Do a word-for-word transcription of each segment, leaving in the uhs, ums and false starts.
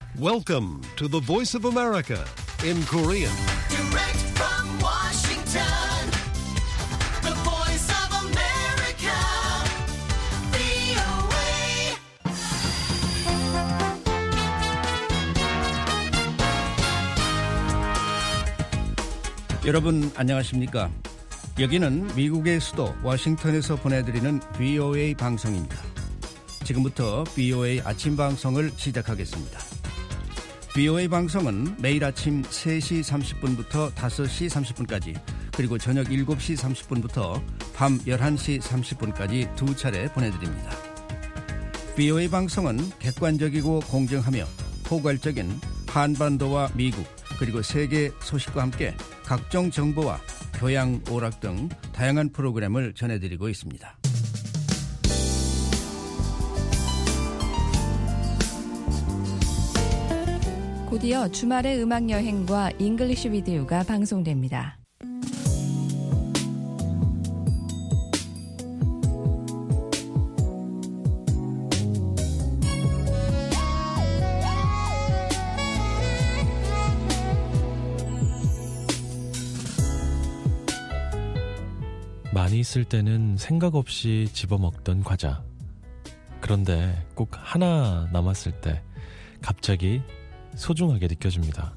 Welcome to the Voice of America in Korean. Direct from Washington, the Voice of America, 브이오에이. 여러분 안녕하십니까? 여기는 미국의 수도 워싱턴에서 보내드리는 브이오에이 방송입니다. 지금부터 브이오에이 아침 방송을 시작하겠습니다. 브이오에이 방송은 매일 아침 세 시 삼십 분부터 다섯 시 삼십 분까지 그리고 저녁 일곱 시 삼십 분부터 밤 열한 시 삼십 분까지 두 차례 보내드립니다. 브이오에이 방송은 객관적이고 공정하며 포괄적인 한반도와 미국 그리고 세계 소식과 함께 각종 정보와 교양, 오락 등 다양한 프로그램을 전해드리고 있습니다. 곧이어 주말의 음악여행과 잉글리시 비디오가 방송됩니다. 많이 있을 때는 생각 없이 집어먹던 과자. 그런데 꼭 하나 남았을 때 갑자기 소중하게 느껴집니다.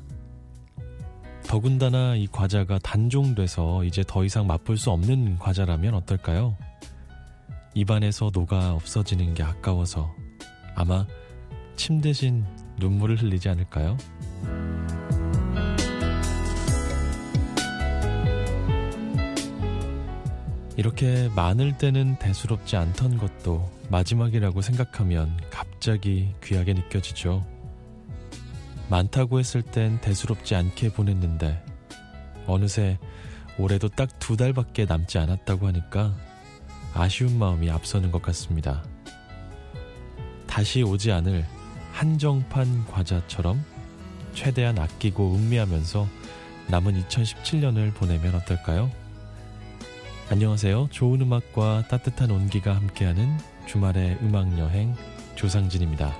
더군다나 이 과자가 단종돼서 이제 더 이상 맛볼 수 없는 과자라면 어떨까요? 입안에서 녹아 없어지는 게 아까워서 아마 침 대신 눈물을 흘리지 않을까요? 이렇게 많을 때는 대수롭지 않던 것도 마지막이라고 생각하면 갑자기 귀하게 느껴지죠. 많다고 했을 땐 대수롭지 않게 보냈는데 어느새 올해도 딱 두 달밖에 남지 않았다고 하니까 아쉬운 마음이 앞서는 것 같습니다. 다시 오지 않을 한정판 과자처럼 최대한 아끼고 음미하면서 남은 이천십칠 년을 보내면 어떨까요? 안녕하세요. 좋은 음악과 따뜻한 온기가 함께하는 주말의 음악여행 조상진입니다.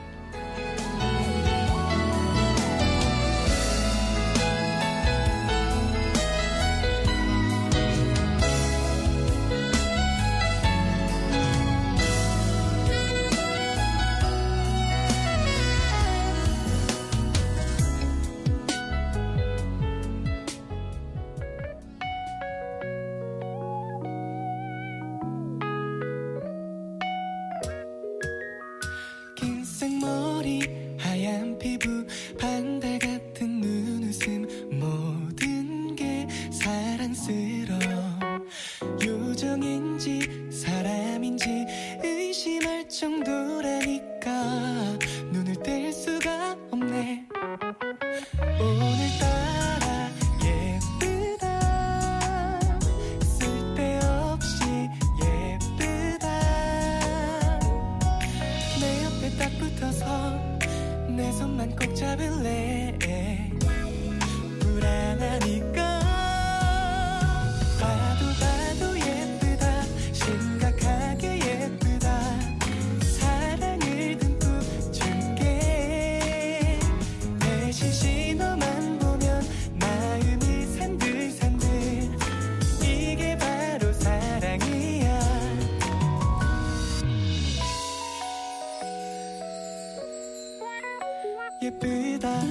예쁘다.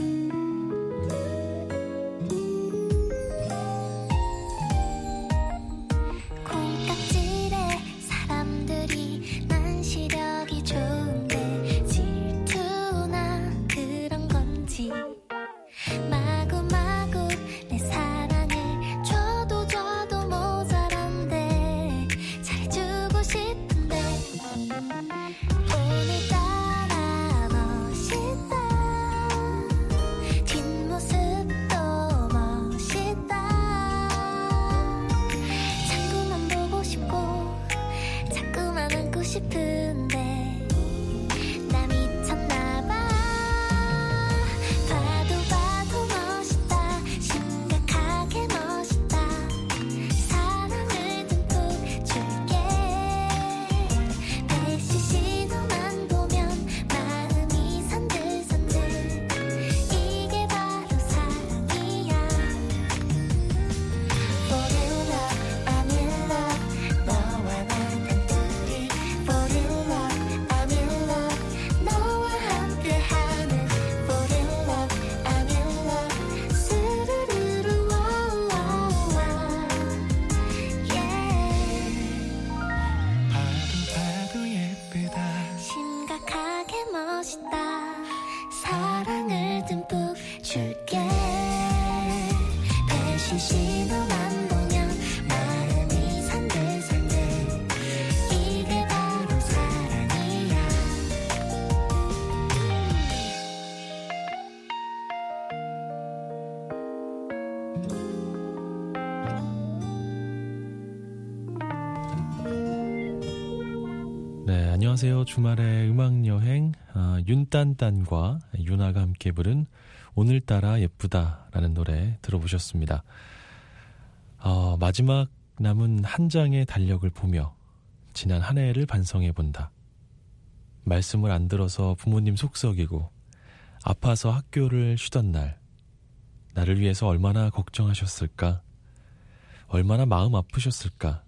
안녕하세요. 주말의 음악여행 아, 윤딴딴과 윤아가 함께 부른 오늘따라 예쁘다라는 노래 들어보셨습니다. 어, 마지막 남은 한 장의 달력을 보며 지난 한 해를 반성해본다. 말씀을 안 들어서 부모님 속썩이고 아파서 학교를 쉬던 날 나를 위해서 얼마나 걱정하셨을까? 얼마나 마음 아프셨을까?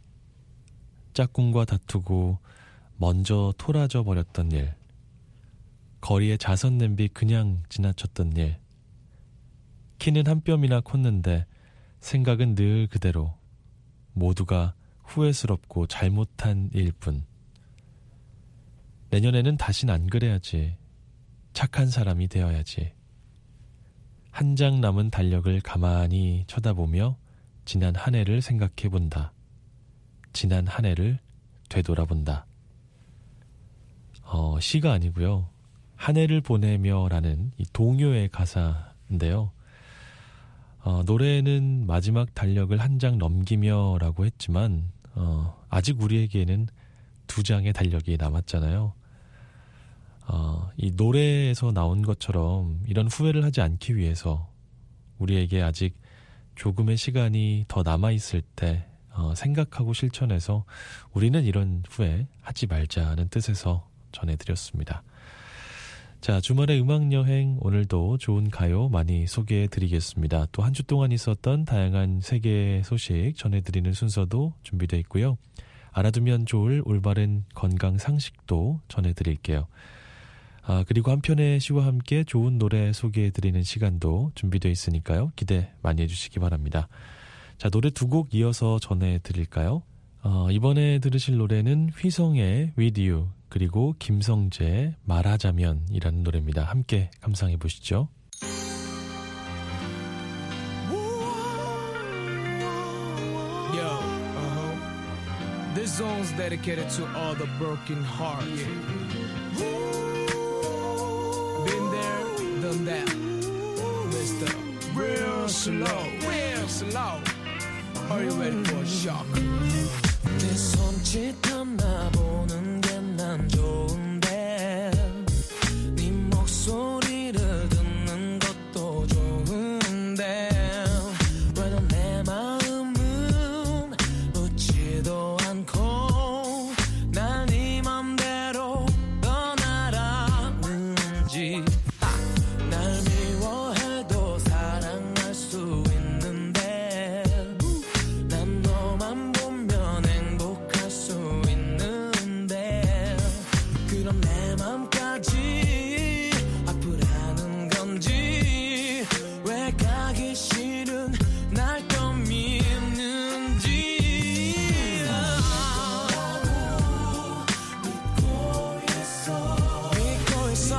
짝꿍과 다투고 먼저 토라져 버렸던 일, 거리에 자선 냄비 그냥 지나쳤던 일, 키는 한 뼘이나 컸는데 생각은 늘 그대로 모두가 후회스럽고 잘못한 일뿐. 내년에는 다신 안 그래야지. 착한 사람이 되어야지. 한 장 남은 달력을 가만히 쳐다보며 지난 한 해를 생각해본다. 지난 한 해를 되돌아본다. 어, 시가 아니고요. 한 해를 보내며라는 이 동요의 가사인데요. 어, 노래는 마지막 달력을 한 장 넘기며라고 했지만 어, 아직 우리에게는 두 장의 달력이 남았잖아요. 어, 이 노래에서 나온 것처럼 이런 후회를 하지 않기 위해서 우리에게 아직 조금의 시간이 더 남아있을 때 어, 생각하고 실천해서 우리는 이런 후회 하지 말자는 뜻에서 전해드렸습니다. 자, 주말의 음악여행 오늘도 좋은 가요 많이 소개해드리겠습니다. 또 한 주 동안 있었던 다양한 세계 소식 전해드리는 순서도 준비되어 있고요. 알아두면 좋을 올바른 건강 상식도 전해드릴게요. 아, 그리고 한편의 시와 함께 좋은 노래 소개해드리는 시간도 준비되어 있으니까요. 기대 많이 해주시기 바랍니다. 자, 노래 두 곡 이어서 전해드릴까요? 어, 이번에 들으실 노래는 휘성의 With You 그리고 김성재의 말하자면이라는 노래입니다. 함께 감상해 보시죠. Yo, uh-huh. This song's dedicated to all the broken hearts. Yeah. Been there, done that. Mister Real Slow, real slow. Are you ready for a shock? 내 손짓 하나 보는 게 난 좋은데 네 목소리를 듣는 것도 좋은데 왜 넌 내 마음은 묻지도 않고 날 네 맘대로 떠나라는지 날 미워해도 사랑할 수 있는데 난 너만 보면 행복할 수 있는데 그럼 내 맘까지 아프라는 건지 왜 가기 싫은 날 또 믿는지 믿고 있어 믿고 있어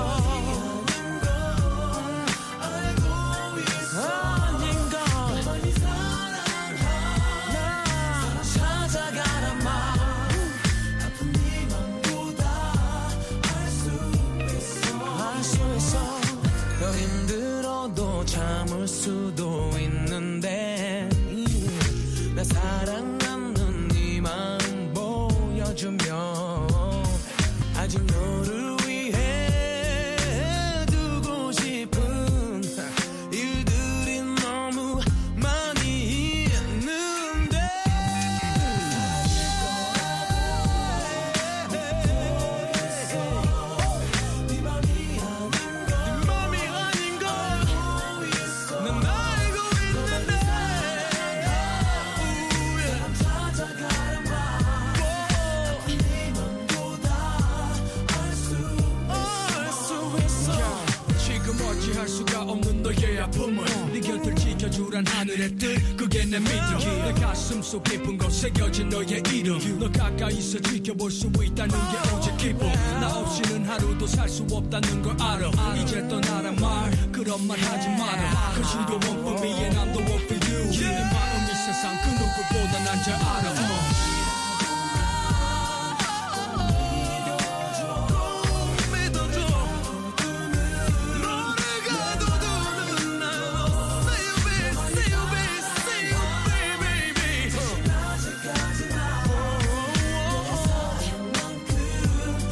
알고 있어 아닌 걸 많이 사랑하나 찾아가란 말 아픈 네 맘보다 알 수 있어 알 수 있어 너 힘들어도 참을 수도 있는데 나 사랑하는 네 마음 보여주면 아직 너를 위해 두고 싶은 일들이 너무 많이 있는데 네 맘이 아닌 걸 맘이 아닌 걸 난 알고 있는데 찾아가란 말 네 맘보다 알 수 있어 지금 어찌할 수가 없는 너의 아픔을 네 곁을 지켜주란 하늘의 뜻 그게 내 믿음 내 가슴 속 깊은 곳에 새겨진 너의 이름 너 가까이서 지켜볼 수 있다는 게 오직 기쁨 나 없이는 하루도 살 수 없다는 걸 알아 이제 떠나란 말 그런 말 하지 마라 Cause you the one for me and I'm the one for you 내 마음이 세상 그 누구보다 난 잘 알아 믿어줘 너를 가둬두는 나 Say you be, say you be, say you be, baby 아직까지 나 사랑만큼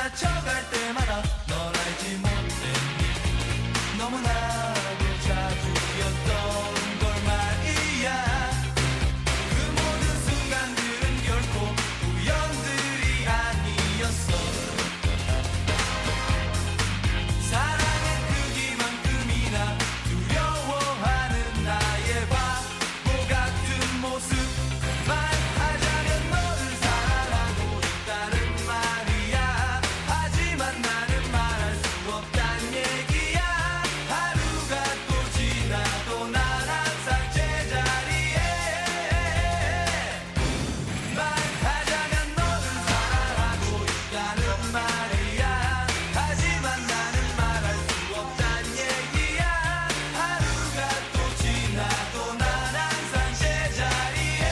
지나쳐갈 때마다 널 알지 못했니 너무나도 자주였던 걸 말이야 그 모든 순간들은 결코 우연들이 아니었어 사랑의 크기만큼이나 두려워하는 나의 바보 같은 모습 말하자면 너를 사랑하고 있다는 말이야 하지만 나는 말할 수 없단 얘기야 하루가 또 지나도 난 항상 제자리에 말하자면 너를 사랑하고 있다는 말이야 하지만 나는 말할 수 없단 얘기야 하루가 또 지나도 난 항상 제자리에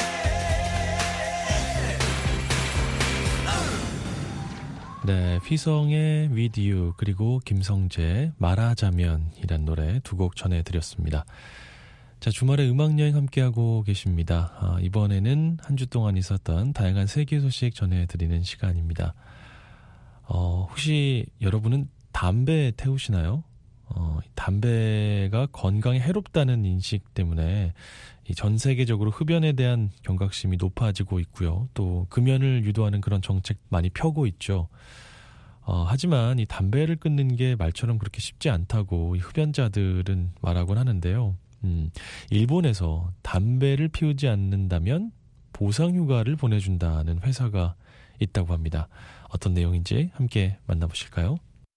네, 휘성의 With You 그리고 김성재 말하자면이란 노래 두 곡 전해드렸습니다. 자, 주말에 음악여행 함께하고 계십니다. 아, 이번에는 한 주 동안 있었던 다양한 세계 소식 전해드리는 시간입니다. 어, 혹시 여러분은 담배 태우시나요? 어, 담배가 건강에 해롭다는 인식 때문에 이 전 세계적으로 흡연에 대한 경각심이 높아지고 있고요. 또 금연을 유도하는 그런 정책 많이 펴고 있죠. 어, 하지만 이 담배를 끊는 게 말처럼 그렇게 쉽지 않다고 이 흡연자들은 말하곤 하는데요. 음, 일본에서 담배를 피우지 않는다면 보상휴가를 보내준다는 회사가 있다고 합니다. 어떤 내용인지 함께 만나보실까요?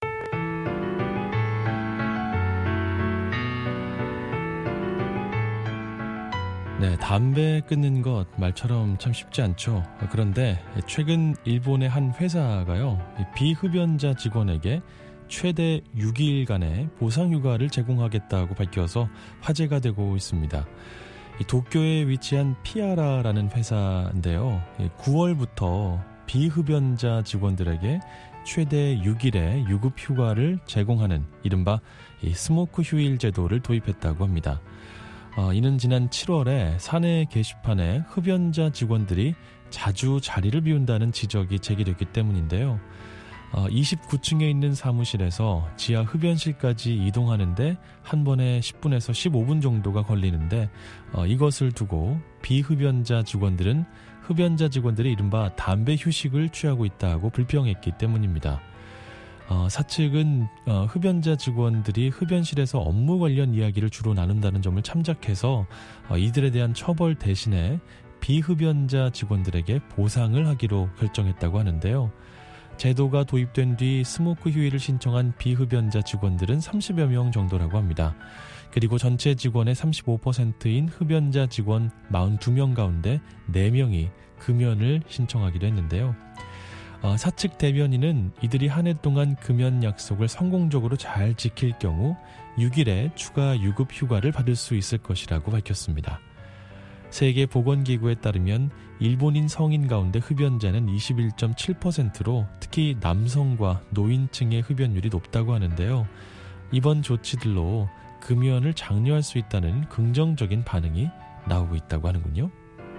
네, 담배 끊는 것 말처럼 참 쉽지 않죠. 그런데 최근 일본의 한 회사가요, 비흡연자 직원에게 최대 육 일간의 보상휴가를 제공하겠다고 밝혀서 화제가 되고 있습니다. 이 도쿄에 위치한 피아라라는 회사인데요. 구월부터 비흡연자 직원들에게 최대 육 일의 유급 휴가를 제공하는 이른바 이 스모크 휴일 제도를 도입했다고 합니다. 어, 이는 지난 칠월에 사내 게시판에 흡연자 직원들이 자주 자리를 비운다는 지적이 제기됐기 때문인데요. 어, 이십구 층에 있는 사무실에서 지하 흡연실까지 이동하는데 한 번에 십 분에서 십오 분 정도가 걸리는데 어, 이것을 두고 비흡연자 직원들은 흡연자 직원들이 이른바 담배 휴식을 취하고 있다고 불평했기 때문입니다. 어, 사측은 어, 흡연자 직원들이 흡연실에서 업무 관련 이야기를 주로 나눈다는 점을 참작해서 어, 이들에 대한 처벌 대신에 비흡연자 직원들에게 보상을 하기로 결정했다고 하는데요. 제도가 도입된 뒤 스모크 휴일을 신청한 비흡연자 직원들은 삼십여 명 정도라고 합니다. 그리고 전체 직원의 삼십오 퍼센트인 흡연자 직원 사십이 명 가운데 네 명이 금연을 신청하기로 했는데요. 어, 사측 대변인은 이들이 한 해 동안 금연 약속을 성공적으로 잘 지킬 경우 육 일의 추가 유급 휴가를 받을 수 있을 것이라고 밝혔습니다. 세계보건기구에 따르면 일본인 성인 가운데 흡연자는 이십일 점 칠 퍼센트로 특히 남성과 노인층의 흡연율이 높다고 하는데요. 이번 조치들로 금연을 장려할 수 있다는 긍정적인 반응이 나오고 있다고 하는군요.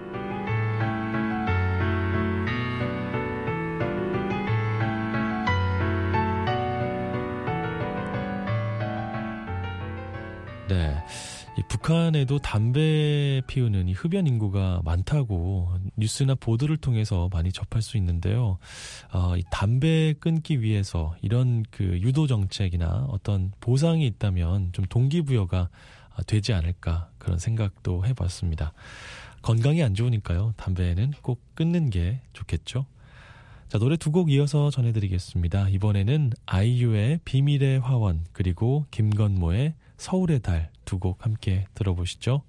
네, 이 북한에도 담배 피우는 이 흡연 인구가 많다고 뉴스나 보도를 통해서 많이 접할 수 있는데요. 어, 이 담배 끊기 위해서 이런 그 유도 정책이나 어떤 보상이 있다면 좀 동기부여가 되지 않을까 그런 생각도 해봤습니다. 건강이 안 좋으니까요. 담배는 꼭 끊는 게 좋겠죠. 자, 노래 두 곡 이어서 전해드리겠습니다. 이번에는 아이유의 비밀의 화원 그리고 김건모의 서울의 달 두 곡 함께 들어보시죠.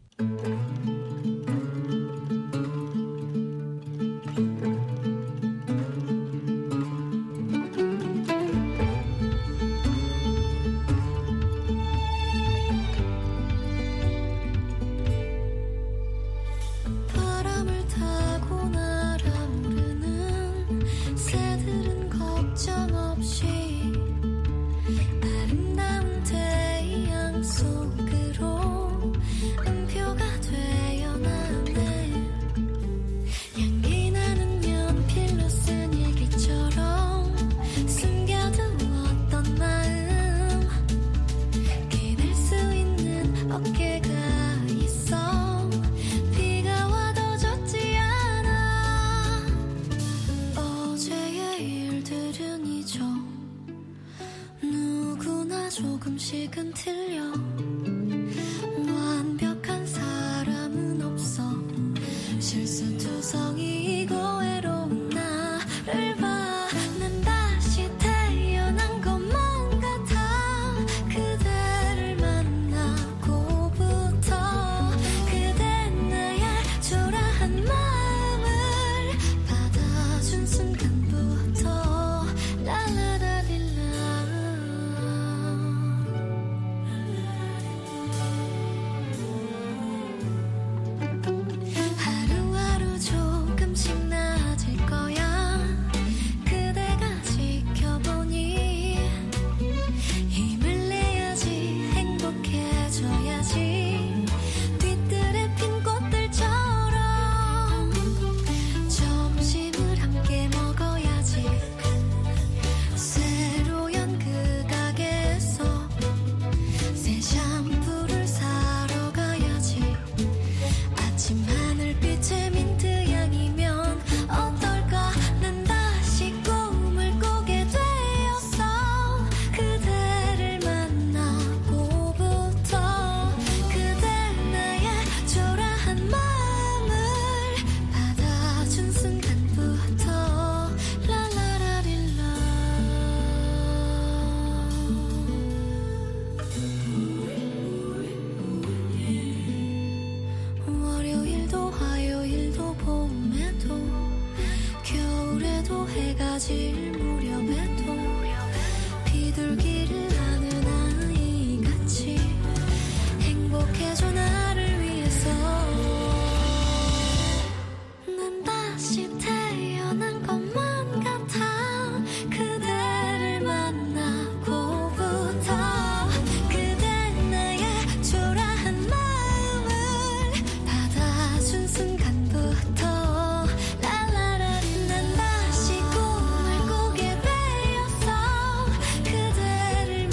바람을 타고 날아오르는 새들은 걱정 없이 아름다운 태양 속으로 음표가 되어 나 조금씩은 틀려 완벽한 사람은 없어 실수투성이고 외로운 나를 봐 난 다시 태어난 것만 같아 그대를 만나고부터 그대 나의 초라한 마음을 받아준 순간부터 라라라릴라 하루하루 조금씩 나아질 거야 그대가 지켜보니 힘을 내야지 행복해져야지 뒤뜰에 핀 꽃들처럼 점심을 함께 먹어야지 새로 연 그 가게에서 새 샴푸를 사러 가야지 아침 하늘빛의 민트향이면 어떨까 난 다시 꿈을 꾸게 되었어 그대를 만나고부터 그대 나의 초라한 마음을 받아준 순간부터 라라라릴라 월요일도 화요일도 봄에도 겨울에도 해가 질 무렵에도 비둘기를 하는 아이같이 행복해져 나를 위해서 난 다시 태어난 것만 같아 그대를 만나고부터 그대 나의 초라한 마음을 받아준 순간부터 라라라 난 다시 꿈을 꾸게 되었어 그대를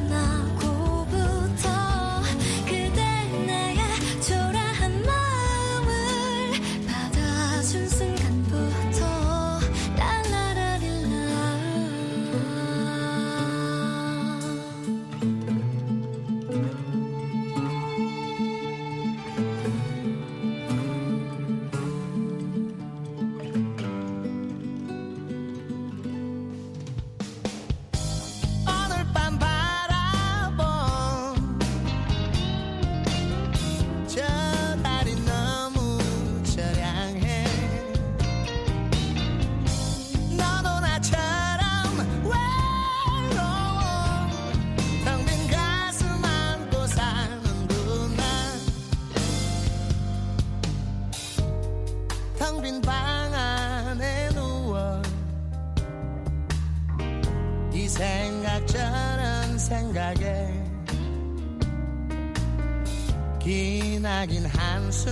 만나고부터 그대 나의 초라한 마음을 받아준 순간부터 라라라릴라 오늘 밤 바라본 저 달이 너무 처량해 너도 나처럼 외로워 텅 빈 가슴 안고 사는구나 텅 빈 방 안에 누워 이 생각 저런 생각에 기나긴 한숨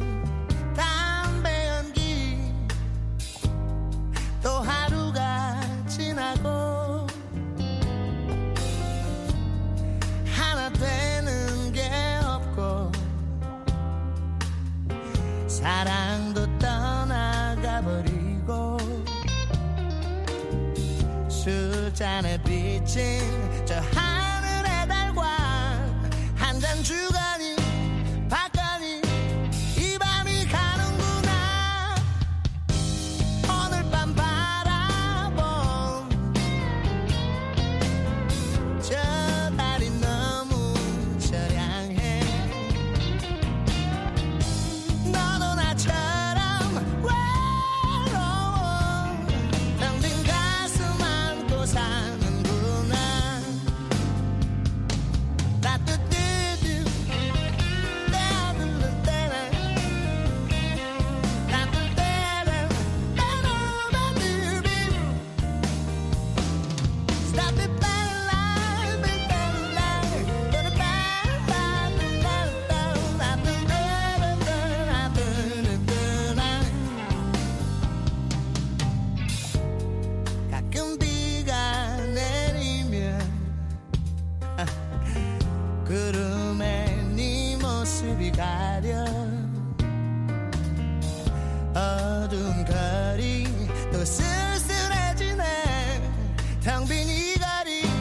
담배 연기 또 하루가 지나고 하나 되는 게 없고 사랑도 떠나가버리고 술잔에 비친 저 하늘의 달과 한 잔 주거니 받거니 이 밤이 가는구나 오늘 밤 바라본 저 달이 너무 처량해 너도 나처럼 외로워 텅 빈 가슴 안고 사는구나 따뜻뜨뜻 따뜻뜨 따뜻뜨 따뜻뜨 Stop it, life, 가끔 비가 내리면 구름에 네 모습이 가려 어두운 거리 또 쓸쓸해지네 텅 빈 이 거리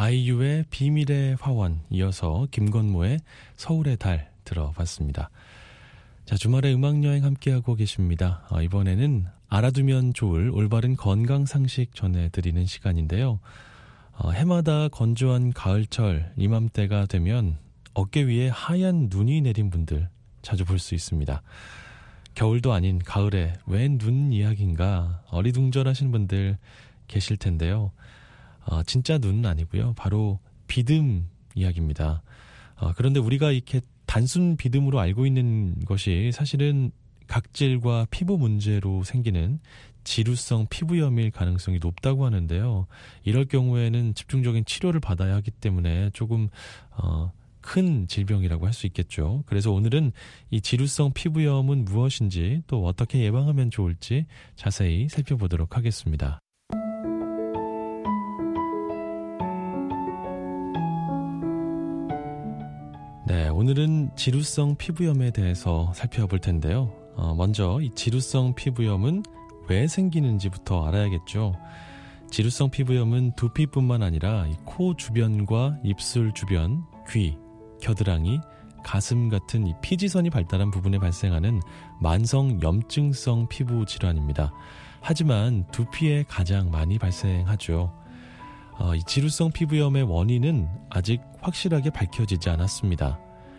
아이유의 비밀의 화원, 이어서 김건모의 서울의 달 들어봤습니다. 자, 주말에 음악여행 함께하고 계십니다. 어, 이번에는 알아두면 좋을 올바른 건강상식 전해드리는 시간인데요. 어, 해마다 건조한 가을철 이맘때가 되면 어깨 위에 하얀 눈이 내린 분들 자주 볼 수 있습니다. 겨울도 아닌 가을에 웬 눈 이야기인가 어리둥절하신 분들 계실 텐데요. 어, 진짜 눈은 아니고요. 바로 비듬 이야기입니다. 어, 그런데 우리가 이렇게 단순 비듬으로 알고 있는 것이 사실은 각질과 피부 문제로 생기는 지루성 피부염일 가능성이 높다고 하는데요. 이럴 경우에는 집중적인 치료를 받아야 하기 때문에 조금 어, 큰 질병이라고 할 수 있겠죠. 그래서 오늘은 이 지루성 피부염은 무엇인지 또 어떻게 예방하면 좋을지 자세히 살펴보도록 하겠습니다. 네, 오늘은 지루성 피부염에 대해서 살펴볼 텐데요. 어, 먼저 이 지루성 피부염은 왜 생기는지부터 알아야겠죠. 지루성 피부염은 두피뿐만 아니라 이 코 주변과 입술 주변, 귀, 겨드랑이, 가슴 같은 이 피지선이 발달한 부분에 발생하는 만성 염증성 피부 질환입니다. 하지만 두피에 가장 많이 발생하죠. 어, 이 지루성 피부염의 원인은 아직 확실하게 밝혀지지 않았습니다.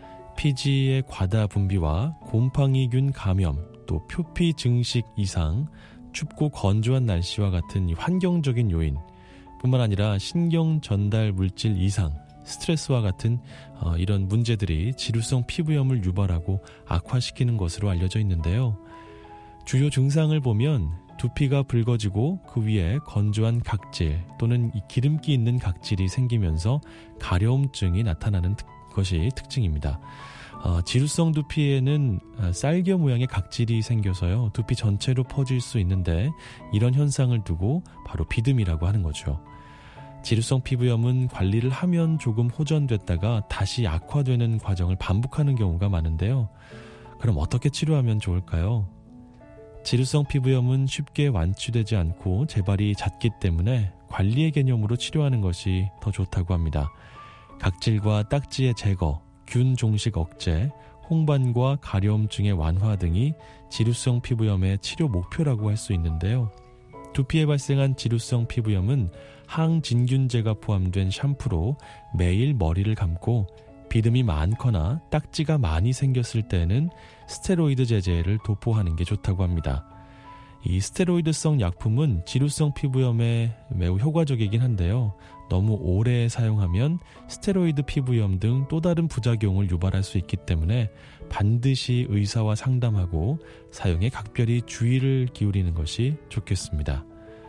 피지의 과다 분비와 곰팡이균 감염, 또 표피 증식 이상, 춥고 건조한 날씨와 같은 이 환경적인 요인 뿐만 아니라 신경 전달 물질 이상, 스트레스와 같은 어, 이런 문제들이 지루성 피부염을 유발하고 악화시키는 것으로 알려져 있는데요. 주요 증상을 보면 두피가 붉어지고 그 위에 건조한 각질 또는 이 기름기 있는 각질이 생기면서 가려움증이 나타나는 특, 것이 특징입니다. 어, 지루성 두피에는 쌀겨 모양의 각질이 생겨서요. 두피 전체로 퍼질 수 있는데 이런 현상을 두고 바로 비듬이라고 하는 거죠. 지루성 피부염은 관리를 하면 조금 호전됐다가 다시 악화되는 과정을 반복하는 경우가 많은데요. 그럼 어떻게 치료하면 좋을까요? 지루성 피부염은 쉽게 완치되지 않고 재발이 잦기 때문에 관리의 개념으로 치료하는 것이 더 좋다고 합니다. 각질과 딱지의 제거, 균 종식 억제, 홍반과 가려움증의 완화 등이 지루성 피부염의 치료 목표라고 할 수 있는데요. 두피에 발생한 지루성 피부염은 항진균제가 포함된 샴푸로 매일 머리를 감고 비듬이 많거나 딱지가 많이 생겼을 때는 스테로이드 제제를 도포하는 게 좋다고 합니다. 이 스테로이드성 약품은 지루성 피부염에 매우 효과적이긴 한데요. 너무 오래 사용하면 스테로이드 피부염 등 또 다른 부작용을 유발할 수 있기 때문에 반드시 의사와 상담하고 사용에 각별히 주의를 기울이는 것이 좋겠습니다.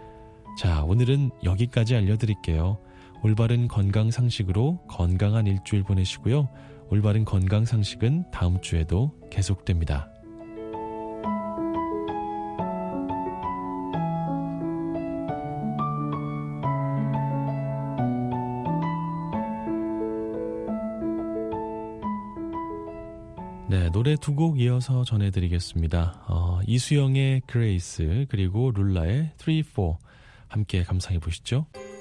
자, 오늘은 여기까지 알려드릴게요. 올바른 건강 상식으로 건강한 일주일 보내시고요. 올바른 건강 상식은 다음 주에도 계속됩니다. 네, 노래 두 곡 이어서 전해드리겠습니다. 어, 이수영의 그레이스 그리고 룰라의 쓰리, 포 함께 감상해 보시죠.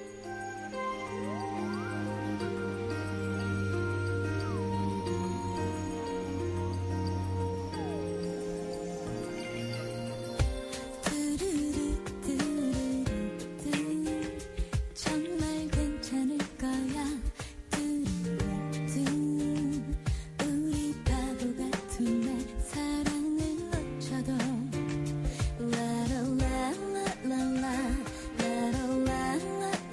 정말 괜찮을 거야. 우리 바보 같은 날 사랑을 놓쳐도 라라라라라라 라라라라라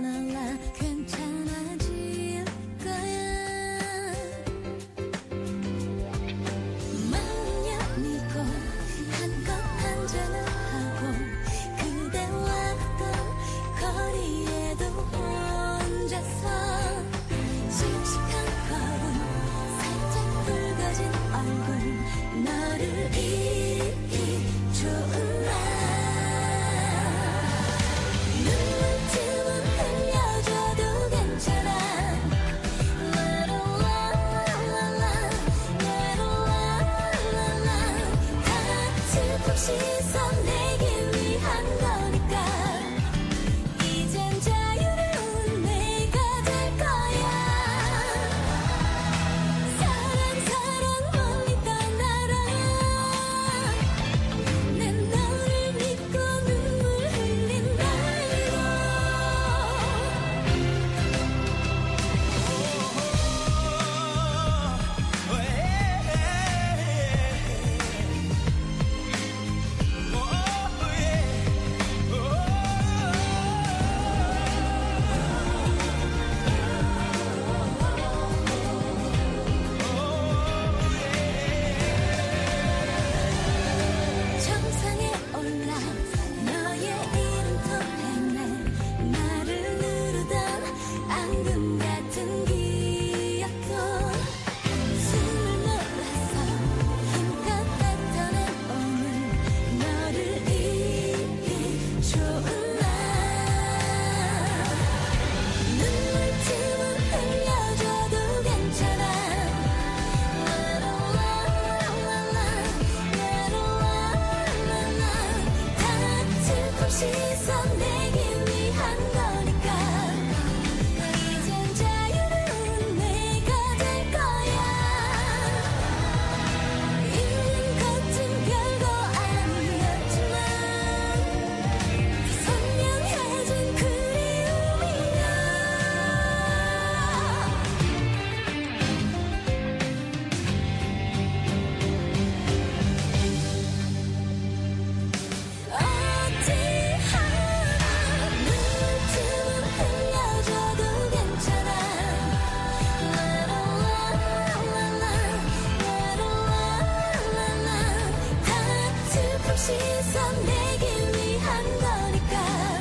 시선 내기 위한 거니까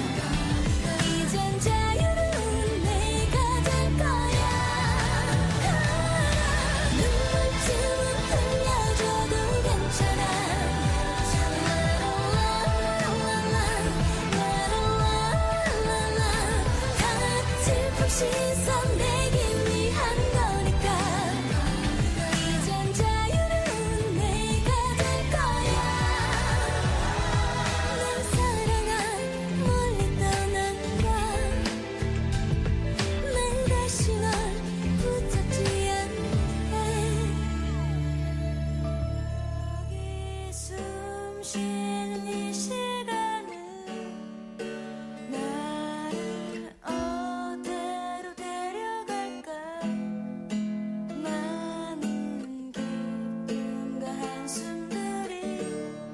이젠 자유로운 내가 될 거야. 눈물쯤은 흘려줘도 괜찮아. 다 슬픈 시선 내기 위한 거니까 이젠 자유로운 내가 될 거야. 난 사랑아 멀리 떠난다. 난 다시 널 붙잡지 않네. 여기 숨 쉬는 이 시간은 나를 어디로 데려갈까. 많은 기쁨과 한숨들이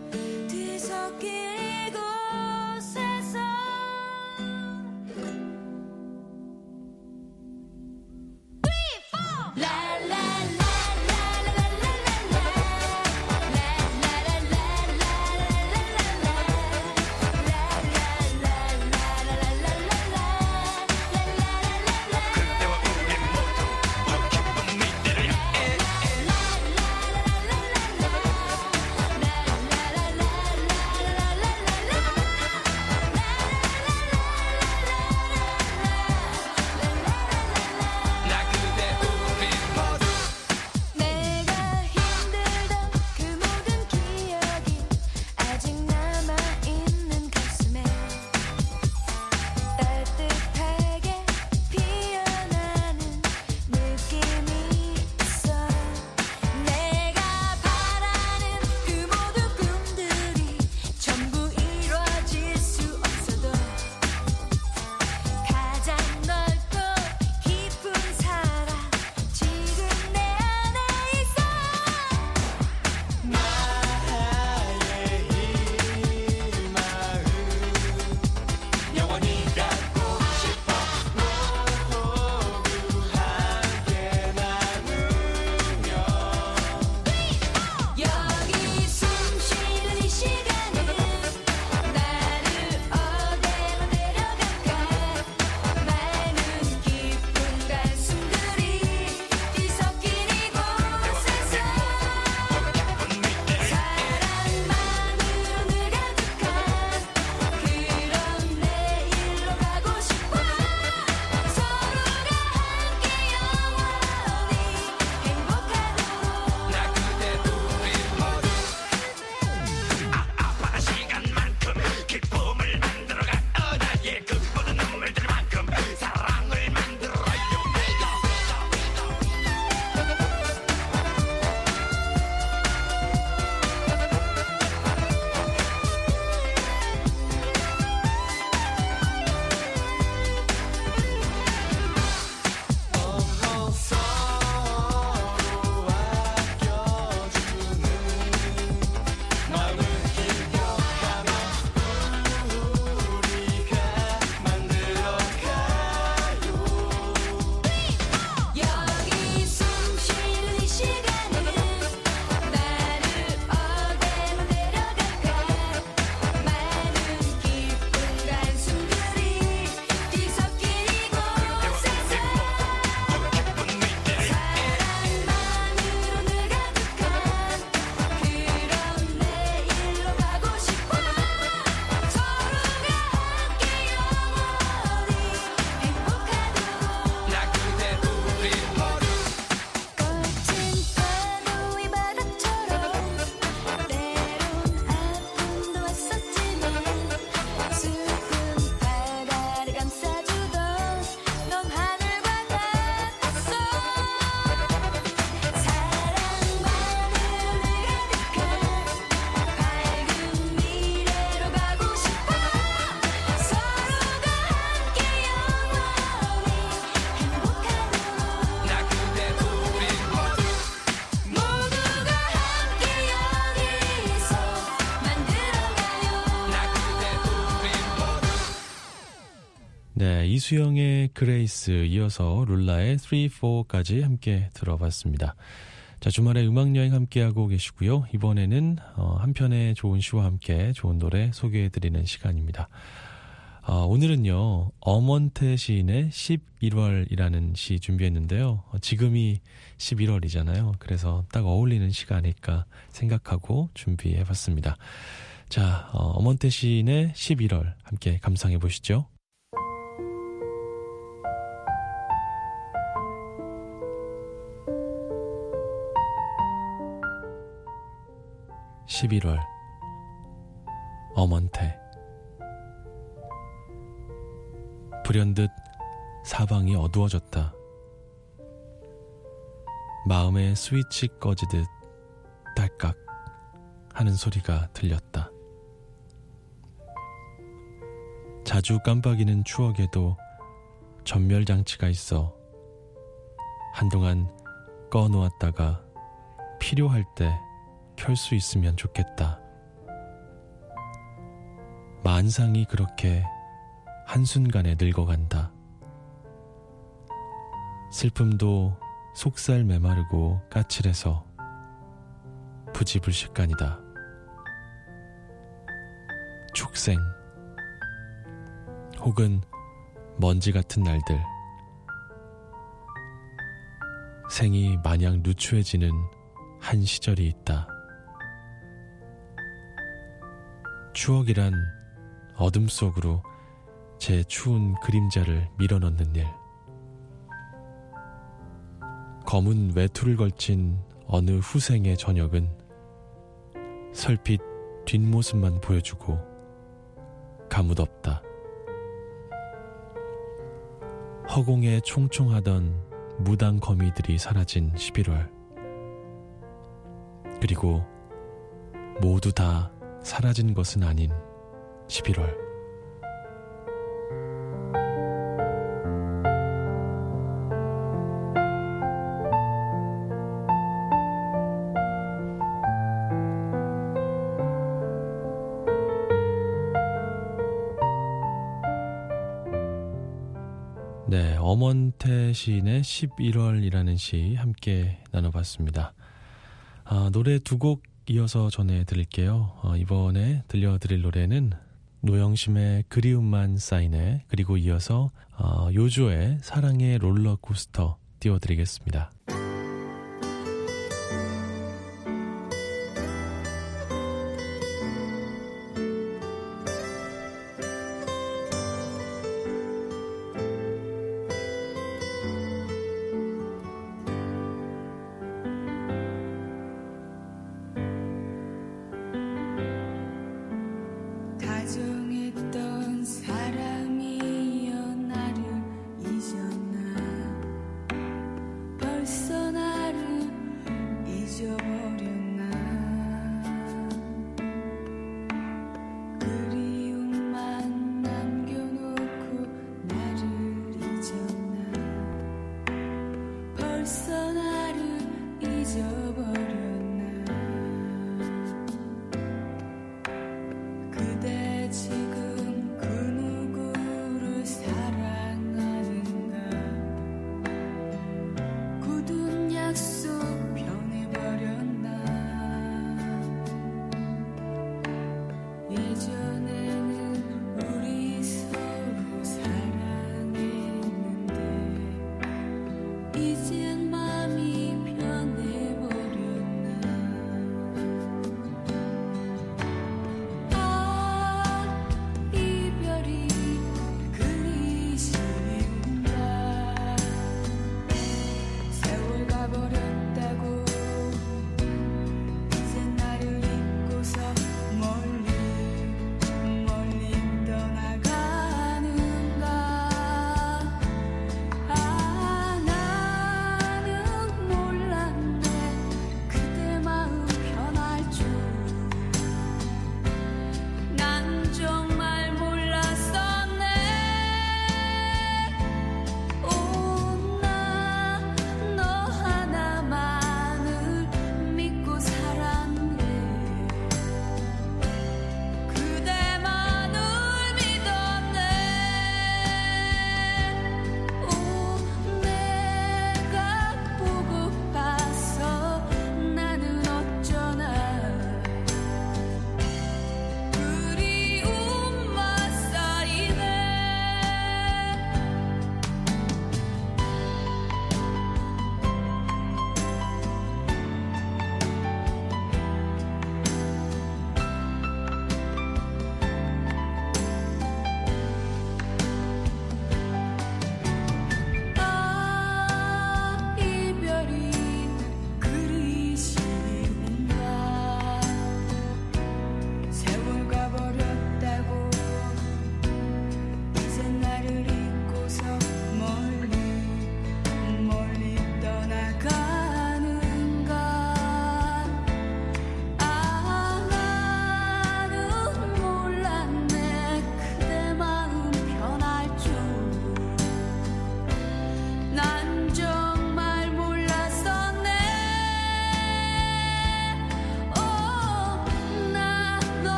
뒤섞인 이곳에서 내가 힘들던 그 모든 기억이 아직 남아있는 가슴에 따뜻하게 피어나는 느낌이 있어. 내가 바라는 그 모든 꿈들이 전부 이루어질 수 없어도 가장 넓고 깊은 사랑 지금 내 안에 있어. 여기 숨 쉬는 이 시간은 나를 어디로 데려갈까. 많은 기쁨과 한숨들이 뒤섞인 이곳에서 사랑만으로 가득한 그런 내일로 가고 싶어. 서로가 함께 영원히 행복하도록. 여기 숨 쉬는 이 시간은 나를 어디로 데려갈까. 많은 기쁨과 한숨들이 뒤섞인 이곳에서 사랑만으로 가득한 그런 내일로 가고 싶어. 서로가 함께 영원히 행복하도록. 거친 파도의 바람처럼 때론 아픔도 왔었지만 슬픈 바다를 감싸주던 넌 하늘과 같았어. 사랑만으로 가득한 밝은 미래로 가고 싶어. 서로가 함께 영원히 행복하도록. 모두가 함께 여기서 만들어가요. 네, 이수영의 그레이스 이어서 룰라의 쓰리, 포까지 함께 들어봤습니다. 자, 주말에 음악여행 함께하고 계시고요. 이번에는 어, 한 편의 좋은 시와 함께 좋은 노래 소개해드리는 시간입니다. 어, 오늘은요, 엄원태 시인의 십일월이라는 시 준비했는데요. 어, 지금이 십일월이잖아요. 그래서 딱 어울리는 시가 아닐까 생각하고 준비해봤습니다. 자, 어, 엄원태 시인의 십일월 함께 감상해 보시죠. 십일월 엄원태. 불현듯 사방이 어두워졌다. 마음의 스위치 꺼지듯 딸깍 하는 소리가 들렸다. 자주 깜빡이는 추억에도 전멸장치가 있어 한동안 꺼놓았다가 필요할 때 켤 수 있으면 좋겠다. 만상이 그렇게 한순간에 늙어간다. 슬픔도 속살 메마르고 까칠해서 부지불식간이다. 축생 혹은 먼지 같은 날들, 생이 마냥 누추해지는 한 시절이 있다. 추억이란 어둠 속으로 제 추운 그림자를 밀어넣는 일. 검은 외투를 걸친 어느 후생의 저녁은 설핏 뒷모습만 보여주고 가뭇없다. 허공에 총총하던 무당 거미들이 사라진 십일월. 그리고 모두 다 사라진 것은 아닌 십일월. 네, 엄원태 시인의 십일월이라는 시 함께 나눠봤습니다. 아, 노래 두 곡 이어서 전해드릴게요. 어, 이번에 들려드릴 노래는 노영심의 그리움만 쌓이네, 그리고 이어서 어, 요조의 사랑의 롤러코스터 띄워드리겠습니다. 다정했던 사람이여 나를 잊었나. 벌써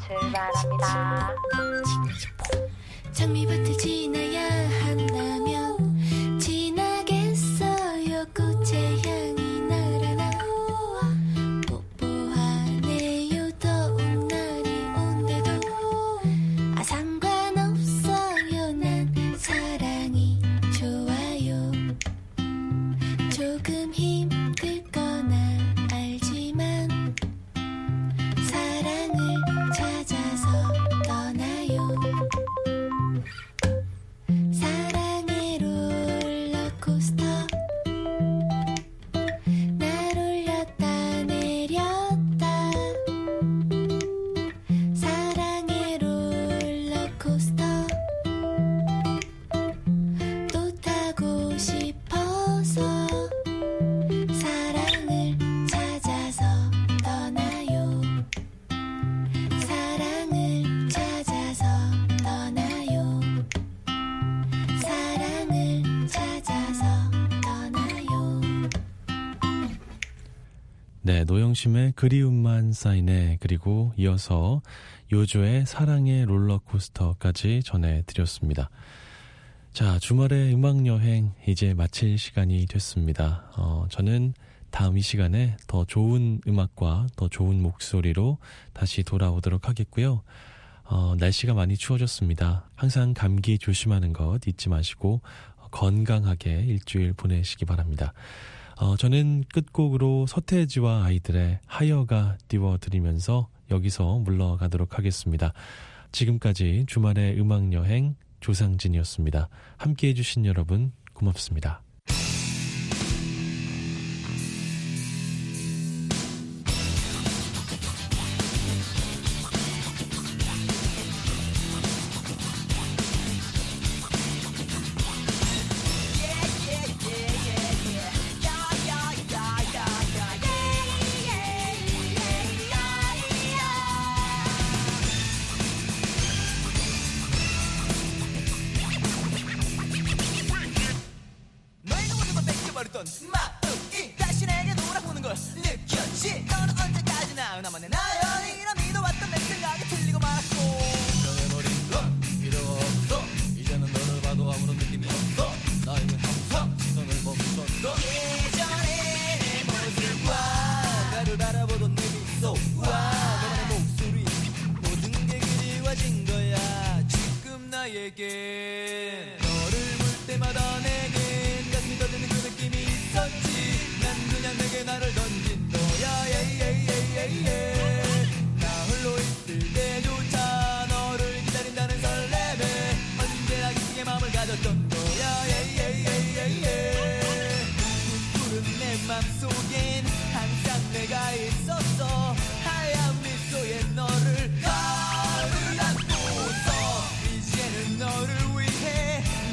출발합니다. 장미밭을 지나야 한다면 지나겠어요. 꽃의 향이 날아나 뽀뽀하네요. 더운 날이 온데도 아 상관없어요. 난 사랑이 좋아요. 조금 힘들거나 알지만 사랑을 찾아서 떠나요. 사랑의 롤러코스터 날 올렸다 내렸다. 사랑의 롤러코스터 또 타고 싶어서 사랑을 찾아서 떠나요. 사랑을 찾아서 떠나요. 사랑을 찾아서 떠나요. 네, 노영심의 그리움만 쌓이네, 그리고 이어서 요조의 사랑의 롤러코스터까지 전해드렸습니다. 자, 주말의 음악여행 이제 마칠 시간이 됐습니다. 어, 저는 다음 이 시간에 더 좋은 음악과 더 좋은 목소리로 다시 돌아오도록 하겠고요. 어, 날씨가 많이 추워졌습니다. 항상 감기 조심하는 것 잊지 마시고 건강하게 일주일 보내시기 바랍니다. 어, 저는 끝곡으로 서태지와 아이들의 하여가 띄워드리면서 여기서 물러가도록 하겠습니다. 지금까지 주말의 음악여행 조상진이었습니다. 함께해 주신 여러분 고맙습니다. 너희는 모든 걸 뺏겨버렸던 마음이 다시 내게 돌아오는 걸 느꼈지. 너는 언제까지나 나만의 나연이라 믿어왔던 내 생각이 틀리고 말았고 변해버린 건 필요 없어. 이제는 너를 봐도 아무런 느낌이 없어. 나에겐 항상 시선을 멈췄어. 예전의 내 모습과 나를 바라보던 내 미소와 너만의 목소리 모든 게 그리워진 거야. 지금 나에겐 너를 볼 때마다 내겐 가슴이 떨리는 그 느낌이 있었지. 난 그냥 내게 나를 던진 너야. 예예예예예. 나 홀로 있을 때조차 너를 기다린다는 설렘에 언제나 깊게 마음을 가졌던 거야. 예예예예예. 푸른 내 맘속엔 항상 내가 있었어. 하얀 미소에 너를 가을 안고서 이제는 너를 위해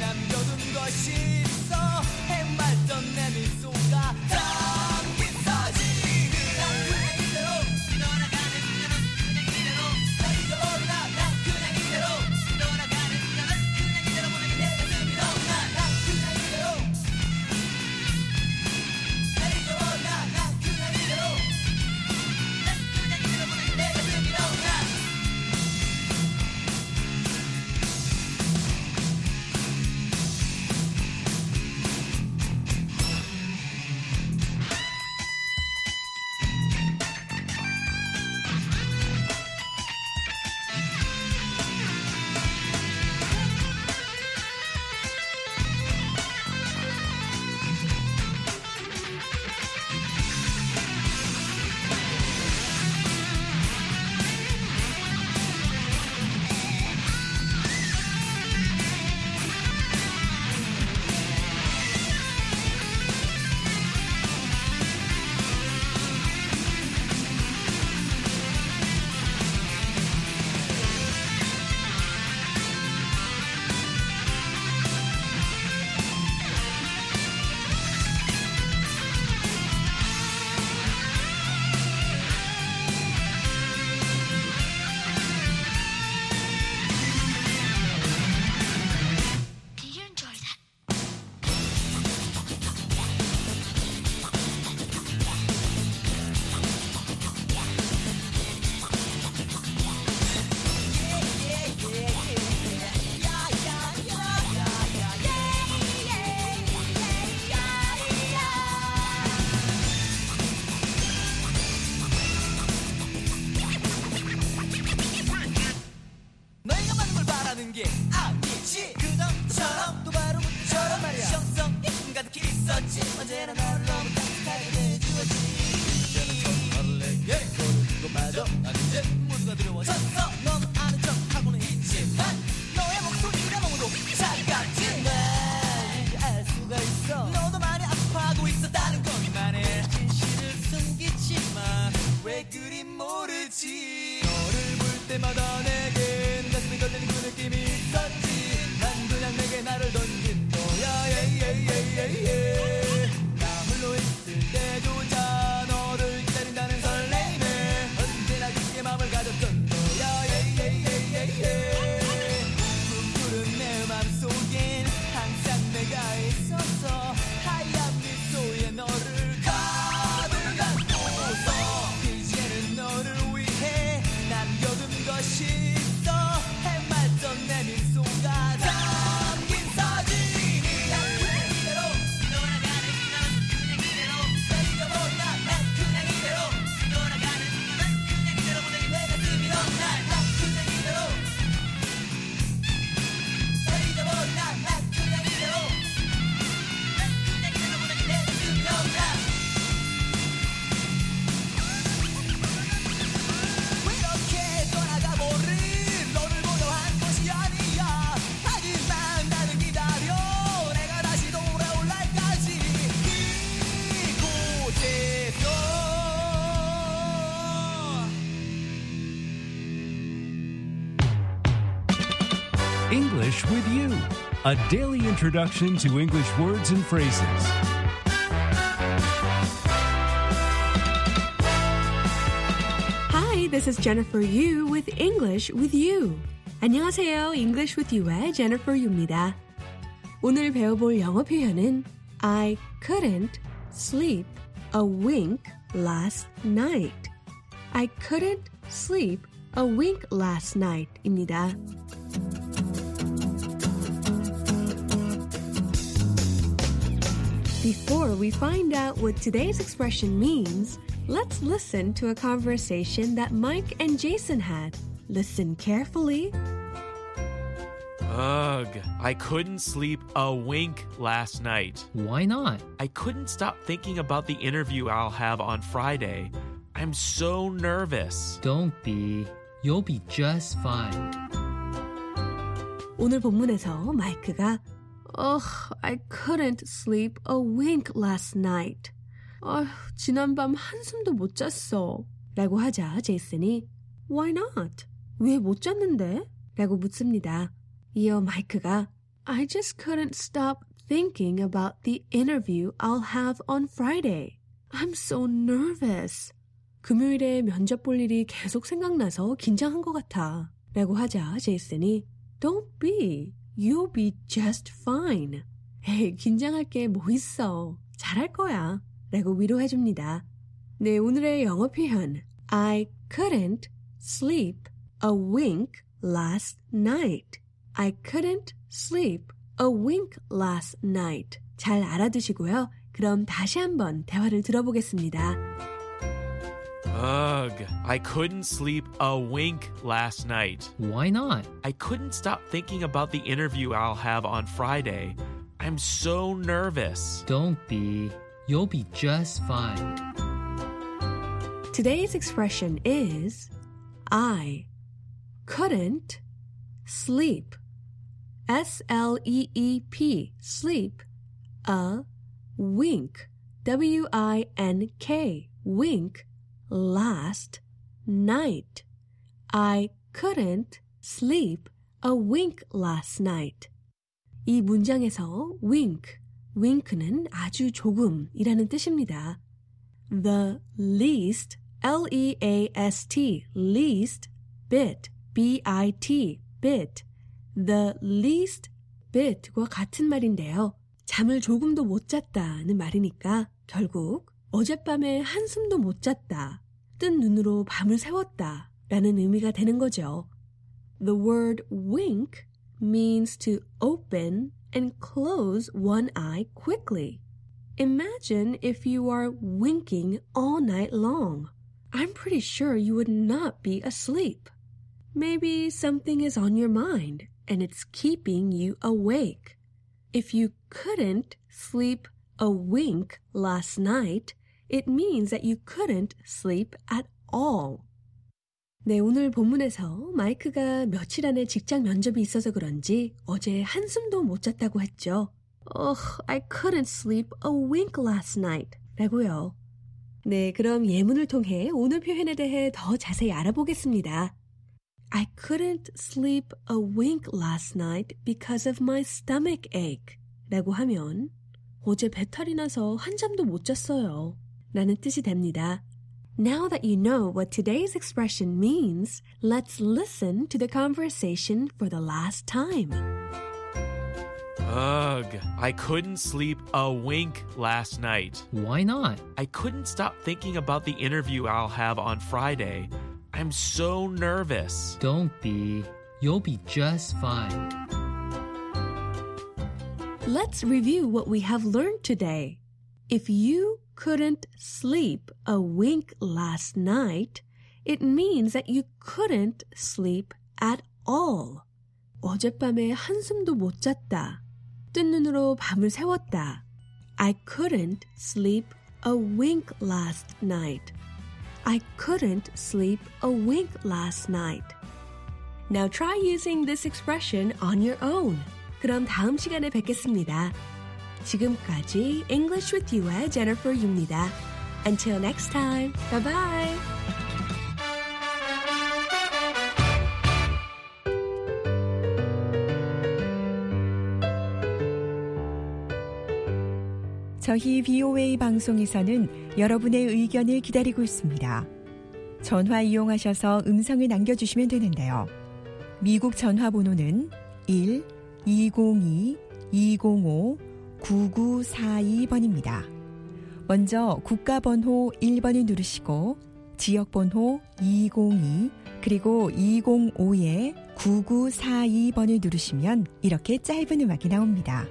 내 그림 모르지 너를 볼 때마다 내겐 가슴이 걸리는 그 느낌이 있었지 난 그냥 내게 나를 던진 거야 나 홀로 있을 때조차 너를 기다린다는 설레임에 언제나 깊게 마음을 가졌던 거야 푸른 내 맘속엔 항상 내가 있었어 하얀 미소에 너를 가득 안고서 이제는 너를 위해 남겨둔 것이 있어 해맑던 내 미소가 담긴 사진이 난 그냥 이대로 돌아가는 넌 그냥 이대로 잊어버린 난 그냥 이대로 돌아가는 넌 그냥 이대로 보내 내 가슴이 넌날 난 그냥 이대로 잊어버린 난 그냥 이대로 난 그냥 이대로 보내 내 가슴이 넌날 이렇게 떠나가버린 너를 보려 한 것이 아니야 하지만 나는 기다려 내가 다시 돌아올 날까지 이곳에서 English with You, a daily introduction to English words and phrases. Hi, this is Jennifer Yu with English with You. 안녕하세요. English with You의 Jennifer Yu입니다. 오늘 배워볼 영어 표현은 I couldn't sleep a wink last night. I couldn't sleep a wink last night 입니다. Before we find out what today's expression means, let's listen to a conversation that Mike and Jason had. Listen carefully. Ugh, I couldn't sleep a wink last night. Why not? I couldn't stop thinking about the interview I'll have on Friday. I'm so nervous. Don't be. You'll be just fine. 오늘 본문에서 마이크가 Ugh, I couldn't sleep a wink last night. 아휴, 지난밤 한숨도 못 잤어. 라고 하자 제이슨이 Why not? 왜 못 잤는데? 라고 묻습니다. 이어 마이크가 I just couldn't stop thinking about the interview I'll have on Friday. I'm so nervous. 금요일에 면접 볼 일이 계속 생각나서 긴장한 것 같아. 라고 하자 제이슨이 Don't be. You'll be just fine. 에이, 긴장할 게 뭐 있어. 잘할 거야. 라고 위로해줍니다. 네, 오늘의 영어 표현 I couldn't sleep a wink last night. I couldn't sleep a wink last night. 잘 알아두시고요. 그럼 다시 한번 대화를 들어보겠습니다. Ugh, I couldn't sleep a wink last night. Why not? I couldn't stop thinking about the interview I'll have on Friday. I'm so nervous. Don't be. You'll be just fine. Today's expression is I couldn't sleep. S L E E P, sleep. A wink. W I N K, wink. Last night. I couldn't sleep a wink last night. 이 문장에서 wink, wink는 아주 조금이라는 뜻입니다. The least, L E A S T, least, bit, B I T, bit, the least bit과 같은 말인데요. 잠을 조금도 못 잤다는 말이니까 결국 어젯밤에 한숨도 못 잤다, 뜬 눈으로 밤을 새웠다 라는 의미가 되는 거죠. The word wink means to open and close one eye quickly. Imagine if you are winking all night long. I'm pretty sure you would not be asleep. Maybe something is on your mind and it's keeping you awake. If you couldn't sleep a wink last night, it means that you couldn't sleep at all. 네, 오늘 본문에서 마이크가 며칠 안에 직장 면접이 있어서 그런지 어제 한숨도 못 잤다고 했죠. Ugh, I couldn't sleep a wink last night. 라고요. 네, 그럼 예문을 통해 오늘 표현에 대해 더 자세히 알아보겠습니다. I couldn't sleep a wink last night because of my stomach ache. 라고 하면 어제 배탈이 나서 한잠도 못 잤어요. 라는 뜻이 됩니다. Now that you know what today's expression means, let's listen to the conversation for the last time. Ugh, I couldn't sleep a wink last night. Why not? I couldn't stop thinking about the interview I'll have on Friday. I'm so nervous. Don't be. You'll be just fine. Let's review what we have learned today. If you couldn't sleep a wink last night, it means that you couldn't sleep at all. 어젯밤에 한숨도 못 잤다. 뜬 눈으로 밤을 새웠다. I couldn't sleep a wink last night. I couldn't sleep a wink last night. Now try using this expression on your own. 그럼 다음 시간에 뵙겠습니다. 지금까지 English with You의 Jennifer Yu입니다. Until next time, bye bye. 저희 비오에이 방송에서는 여러분의 의견을 기다리고 있습니다. 전화 이용하셔서 음성을 남겨주시면 되는데요. 미국 전화번호는 일 이공이 이공오 구구사이 번입니다. 먼저 국가번호 일 번을 누르시고 지역번호 이공이 그리고 이공오에 구구사이 번을 누르시면 이렇게 짧은 음악이 나옵니다.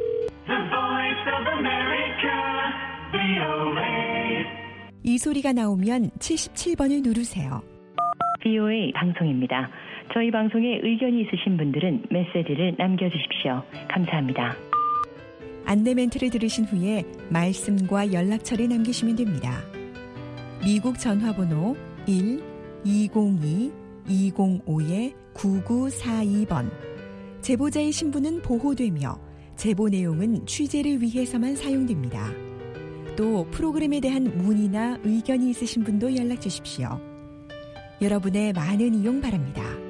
이 소리가 나오면 칠십칠 번을 누르세요. 비오에이 방송입니다. 저희 방송에 의견이 있으신 분들은 메시지를 남겨주십시오. 감사합니다. 안내 멘트를 들으신 후에 말씀과 연락처를 남기시면 됩니다. 미국 전화번호 일 이공이 이공오에 구구사이 번. 제보자의 신분은 보호되며 제보 내용은 취재를 위해서만 사용됩니다. 또 프로그램에 대한 문의나 의견이 있으신 분도 연락 주십시오. 여러분의 많은 이용 바랍니다.